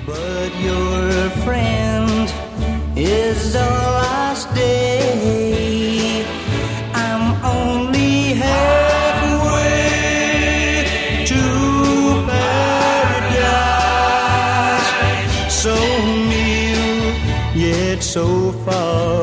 But your friend is all I stay. I'm only halfway to paradise. So near, yet so far